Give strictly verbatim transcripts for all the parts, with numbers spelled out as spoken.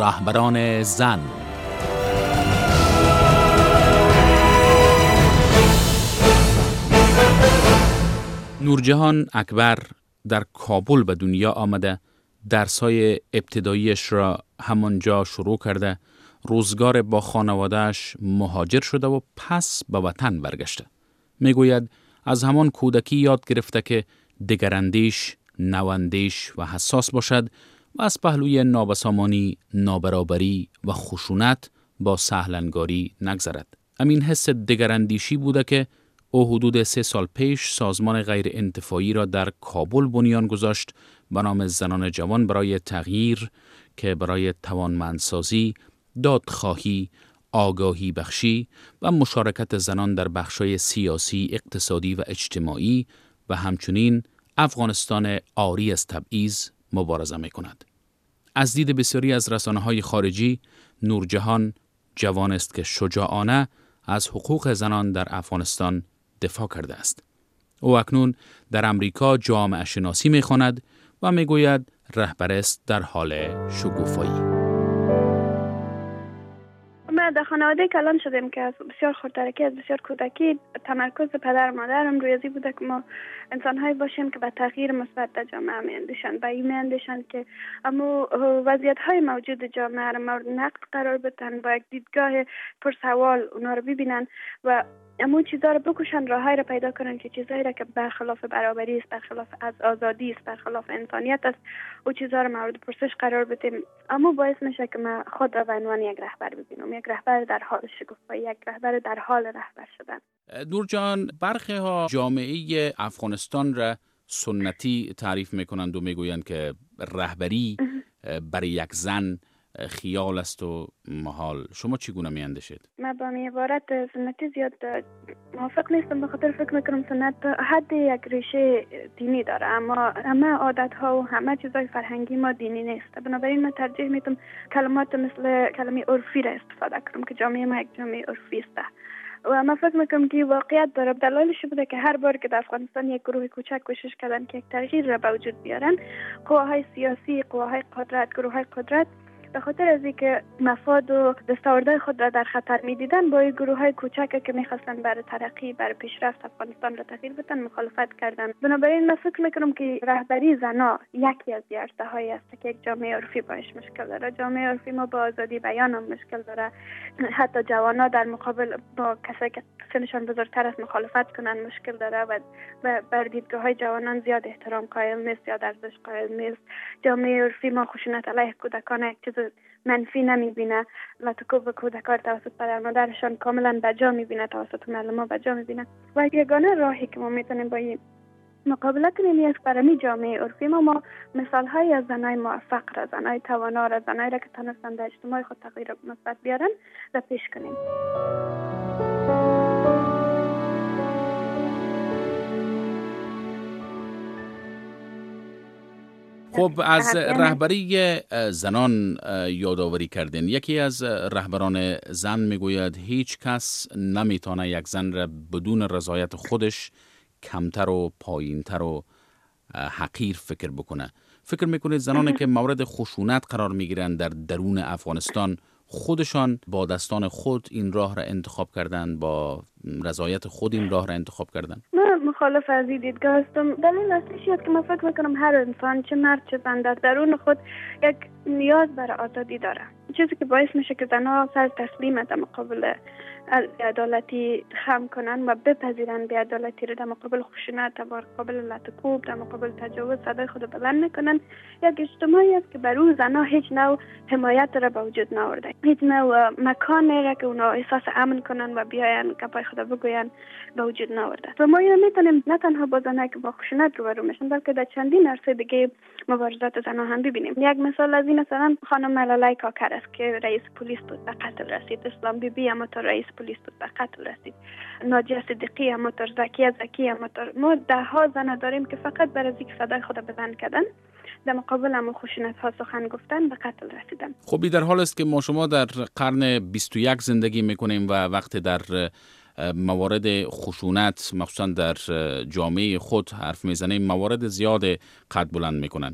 رهبران زن. نورجهان اکبر در کابل به دنیا آمده، درس‌های ابتداییش را همانجا شروع کرده، روزگار با خانواده‌اش مهاجر شده و پس به وطن برگشته. میگوید از همان کودکی یاد گرفته که دگراندیش، نواندیش و حساس باشد و از پهلوی نابسامانی، نابرابری و خشونت با سهلنگاری نگذرد. همین حس دگراندیشی بوده که او حدود سه سال پیش سازمان غیر انتفاعی را در کابل بنیان گذاشت به نام زنان جوان برای تغییر که برای توانمندسازی، دادخواهی، آگاهی بخشی و مشارکت زنان در بخش‌های سیاسی، اقتصادی و اجتماعی و همچنین افغانستان عاری از تبعیض مبارزه می‌کند. از دید بسیاری از رسانه‌های خارجی، نورجهان جوان است که شجاعانه از حقوق زنان در افغانستان دفاع کرده است. او اکنون در امریکا جامعه شناسی می‌خواند و می‌گوید رهبر است در حال شکوفایی. ما در خانواده کلان شدیم که از بسیار خردرکی، از بسیار کودکی تمرکز پدر و مادرم روی ازی بوده که ما انسان‌هایی باشیم که به تغییر مثبت در جامعه می‌اندیشند، به این می‌اندیشند که اما وضعیت‌های موجود جامعه را مورد نقد قرار بدن، با یک دیدگاه پرسوال اونا رو ببینن و اما چیزا رو بکشن، راههایی رو پیدا کنن که چیزایی را که برخلاف برابری است، برخلاف از آزادی است، برخلاف انسانیت است، او چیزا رو مورد پرسش قرار بدیم. اما باعث میشه که من خود را به عنوان یک رهبر ببینم، یک رهبر در حال شکوفایی، یک رهبر در حال رهبر شدن. نورجان، برخی ها جامعه افغانستان را سنتی تعریف میکنند و میگویند که رهبری برای یک زن خیال است و محال. شما چگونه میاندیشید؟ من با این عبارت سنتی زیاد موافق نیستم، به خاطر فکر میکنم سنت حد یک ریشه دینی داره، اما همه عادت ها و همه چیزای فرهنگی ما دینی نیست. بنابراین من ترجیح میدم کلمات مثل کلمه عرفی را استفاده کنم که جامعه ما یک جامعه عرفی است. و من فکر میکنم که واقعیت داره. دلایلش بوده که هر بار که در افغانستان یک گروه کوچک کوشش کردن که یک تغییر را به وجود بیارن، قواهای سیاسی، قواهای قدرت، گروههای قدرت به خاطر از اینکه مفاد و دستاوردهای خود را در خطر می‌دیدن، با این گروه‌های کوچک که می‌خواستن برای ترقی، برای پیشرفت افغانستان را تغییر بدن مخالفت کردن. بنابراین من فکر می‌کنم که رهبری زن‌ها یکی از عرصه‌هایی است که یک جامعه عرفی باش مشکل داره. جامعه عرفی ما با آزادی بیان هم مشکل داره. حتی جوان‌ها در مقابل با کسایی که سنشان بزرگتر است مخالفت کنن مشکل داره و بر دیدگاه‌های جوانان زیاد احترام قائل نیست، زیاد ارزش قائل نیست. جامعه عرفی ما خشونت علیه کودکان یک چیز منفی نمیبینه، لطکوب کودکان توسط پدر مادرشان کاملا بجا میبینه، توسط معلمان بجا میبینه. و یگانه راهی که ما میتونیم با این مقابله کنیم یک برای جامعه عرفی ما ما مثال های از زنای موفق را، زنای توانا را، زنایی را که تونستن در اجتماع خود تغییر مثبت بیارن را پیش کنیم. خب از رهبری زنان یادآوری کردین. یکی از رهبران زن میگوید هیچ کس نمیتونه یک زن را بدون رضایت خودش کمتر و پایینتر و حقیر فکر بکنه. فکر میکنید زنانی که مورد خشونت قرار میگیرن در درون افغانستان خودشان با دستان خود این راه را انتخاب کردن، با رضایت خود این راه را انتخاب کردن؟ من مخالف از این دیدگاه هستم. دلیل اصلیش است که من فکر میکنم هر انسان، چه مرد چه زن، در درون خود یک نیاز برای آزادی داره، چیزی که باعث میشه که زنها سر تسلیم در مقابل بی‌عدالتی خم کنن و بپذیرن بی‌عدالتی رو، در مقابل خشونت، در مقابل لطکوب، در مقابل تجاوز صدای خود بلند میکنن. یک اجتماعی است که بر او زنها هیچ نوع حمایت را به وجود نآورده، هیچ نوع مکانی را که اونا احساس امن کنن و بیاین گپای خود بگوین به وجود نآورده. و ما اینو میتونیم نه تنها با زنایی که با خشونت روبرو میشن، بلکه در چندین عرصه دیگه مبارزات زنها هم ببینیم. یک مثال از این مثلا خانم ملالای کاکر است که رئیس پلیس بود، به قتل رسید. اسلام بیبی هم تا رئیس پلیس بود، به قتل رسید. ناجیه صدیقی هم تا زکیه زکی هم تا ما ده ها زن داریم که فقط برای اینکه صدای خود بلند کردن در مقابل هم خشونت ها سخن گفتن به قتل رسیدن. خب در حال است که ما شما در قرن بیست و یک زندگی میکنیم و وقتی در موارد خشونت مخصوصا در جامعه خود حرف میزنیم، موارد زیاد قد بلند میکنن.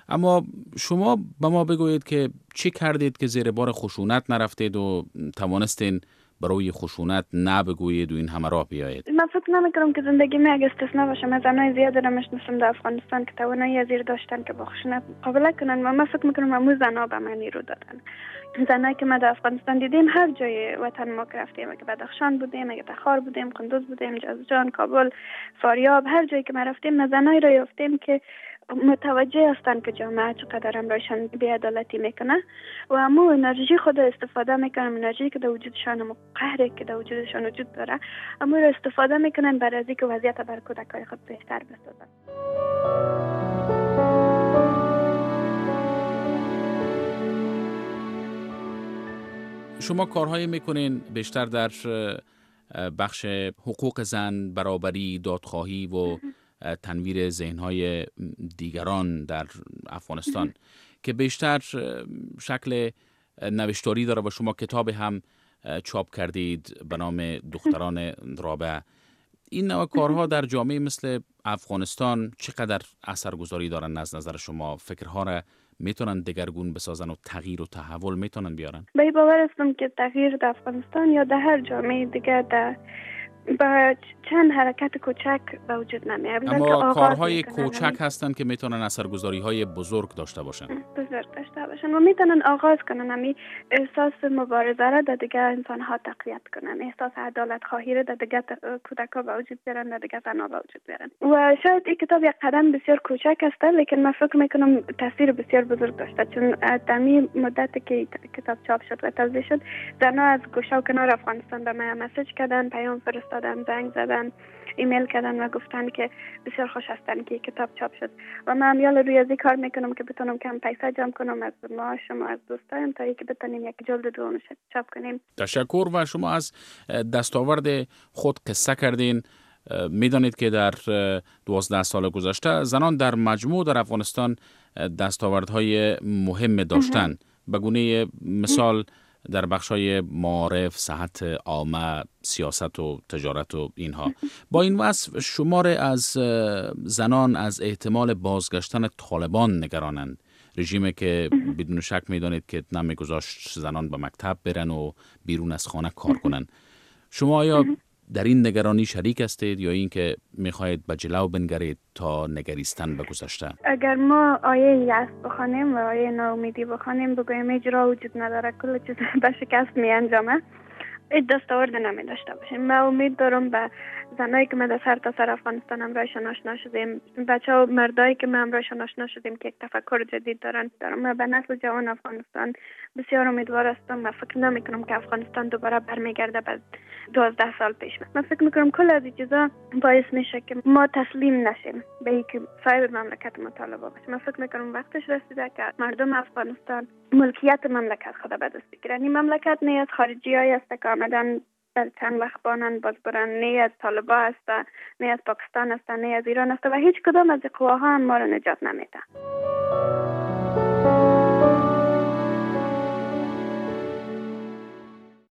اما شما به ما بگویید که چی کردید که زیر بار خشونت نرفتید و توانستین برای خشونت نبگویید و این همه راه بیایید؟ من فکر نمی‌کنم که زندگی می اگه استثنا باشه. من زنای زیاد را میشناسم در افغانستان که توانایی زیر داشتن که با خشونت مقابله کنن و من فکر می‌کنم همون زنا به من نیرو دادن. زنایی که ما در افغانستان دیدیم هر جای وطن ما رفتیم، اگه بدخشان بودیم، اگه تخار بودیم، قندوز بودیم، جازجان، کابل، فاریاب، هر جایی که ما رفتیم ما زنایی را یافتیم که متوجه هستند که جامعه چقدر امرایشان بی‌عدالتی میکنه و همو انرژی خود استفاده میکنن، انرژی که در وجودشان، همو قهری که در وجودشان وجود داره، همو را استفاده میکنن برای از اینکه وضعیت بر کودکای خود بهتر بسازن. شما کارهایی میکنین بیشتر در بخش حقوق زن، برابری، دادخواهی و تنویر ذهن‌های دیگران در افغانستان که بیشتر شکل نوشتاری داره و شما کتاب هم چاپ کردید به نام دختران رابعه. این نوع کارها در جامعه مثل افغانستان چقدر اثرگذاری دارن از نظر شما؟ فکرها را میتونن دگرگون بسازن و تغییر و تحول میتونن بیارن؟ به باور هستم که تغییر در افغانستان یا در هر جامعه دیگه در با چند حرکت کوچک به وجود نمیاد. اما کارهای کوچک هستن که میتونن اثرگذاری های بزرگ داشته باشن. بزرگ داشته باشن و میتونن آغاز کنن همی احساس مبارزه را در دیگه انسان ها تقویت کنن، احساس عدالت خواهی را در دیگه کودک ها به وجود بیارن، در دیگه زن ها به وجود بیارن. و شاید این کتاب یک قدم بسیار کوچک است، لیکن من فکر میکنم تاثیر بسیار بزرگ داشته، چون در این مدت که کتاب چاپ شد و توزیع شد زنها از گوشه و کنار افغانستان به من مسیج کردن، پیام فرستادن، زنگ زدن، ایمیل کردن و گفتن که بسیار خوش هستن که کتاب چاپ شد و من هم یال روی ازی کار میکنم که بتونم کم پیسه جمع کنم از ما شما از دوستایم تا اینکه بتونیم یک جلد دوم چاپ کنیم. تشکر. و شما از دستاورد خود قصه کردین. میدانید که در دوازده سال گذشته زنان در مجموع در افغانستان دستاوردهای مهم داشتن. به گونه مثال در بخشای معارف، صحت عامه، سیاست و تجارت و اینها. با این وصف شمار از زنان از احتمال بازگشتن طالبان نگرانند، رژیمی که بدون شک میدانید که نمیگذاشت زنان به مکتب برن و بیرون از خانه کار کنن. شما آیا در این نگرانی شریک هستید یا این که میخواهید به جلو بنگرید تا نگریستن به گذشته؟ اگر ما آیه یأس بخوانیم و آیه ناامیدی بخوانیم بگوییم اجرا وجود نداره، کل چیز به شکست می انجامه، این دستاورد نمی داشته باشیم. من امید دارم به زنایی که ما در سر تا سر افغانستان همراهشان آشنا شدیم، بچه ها مردایی که ما همراهشان آشنا شدیم که یک تفکر جدید دارن دارم. من به نسل جوان افغانستان بسیار امیدوار هستم و فکر نمی کنم که افغانستان دوباره برمیگرده بعد دوازده سال پیش. من فکر میکنم کل از این چیزا باعث میشه که ما تسلیم نشیم به اینکه صاحب مملکت ما طالبان باشیم. من فکر میکنم وقتش رسیده که مردم افغانستان ملکیت مملکت خود به دست بگیرن. این مملکت نه از خارجیایی است که آمدن در چند وقت بانن باز برن، نه از طالبان است، نه از پاکستان است، نه از ایران است و هیچ کدام از قواها هم ما را نجات نمیده.